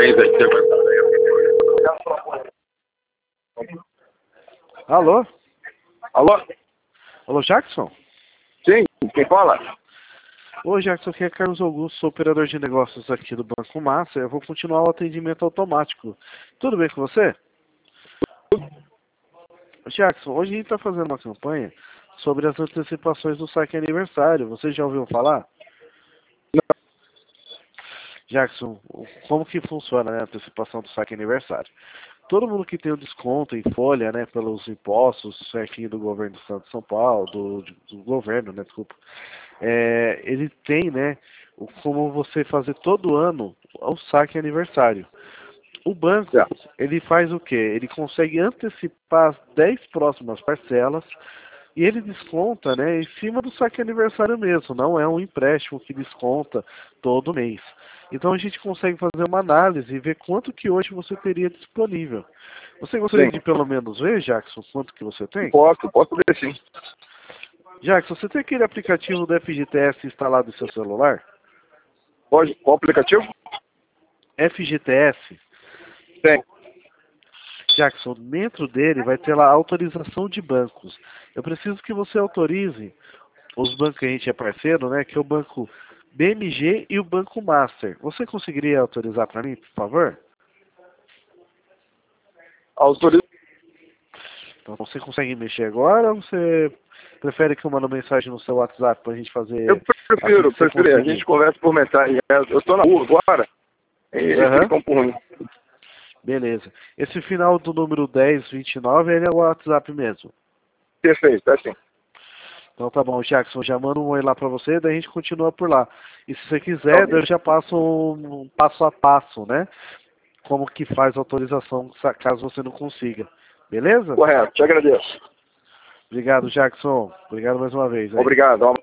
Alô? Alô? Alô, Jackson? Sim, quem fala? Oi, Jackson, aqui é Carlos Augusto, sou operador de negócios aqui do Banco Master. Eu vou continuar o atendimento automático. Tudo bem com você? Jackson, hoje a gente está fazendo uma campanha sobre as antecipações do saque aniversário. Você já ouviu falar? Jackson, como que funciona, né, a antecipação do saque aniversário? Todo mundo que tem o desconto em folha, né, pelos impostos certinho do governo do Estado de São Paulo, do governo, né, desculpa, ele tem, né, como você fazer todo ano o saque aniversário. O banco, ele faz o quê? Ele consegue antecipar as 10 próximas parcelas e ele desconta, né, em cima do saque aniversário mesmo, não é um empréstimo que desconta todo mês. Então a gente consegue fazer uma análise e ver quanto que hoje você teria disponível. Você gostaria de pelo menos ver, Jackson, quanto que você tem? Posso ver sim. Jackson, você tem aquele aplicativo do FGTS instalado em seu celular? Pode, qual aplicativo? FGTS. Tem. Jackson, dentro dele vai ter lá autorização de bancos. Eu preciso que você autorize os bancos que a gente é parceiro, né? Que é o banco BMG e o banco Master. Você conseguiria autorizar para mim, por favor? Autoriza. Então, você consegue mexer agora ou você prefere que eu mande mensagem no seu WhatsApp para a gente fazer? Eu prefiro. A gente conversa por mensagem. Eu estou na rua agora. E fica um pouco ruim. Beleza. Esse final do número 1029, ele é o WhatsApp mesmo? Perfeito, é assim. Então tá bom, Jackson, já mando um oi lá pra você, daí a gente continua por lá. E se você quiser, eu já passo um passo a passo, né? Como que faz a autorização, caso você não consiga. Beleza? Correto, te agradeço. Obrigado, Jackson. Obrigado mais uma vez. Aí. Obrigado.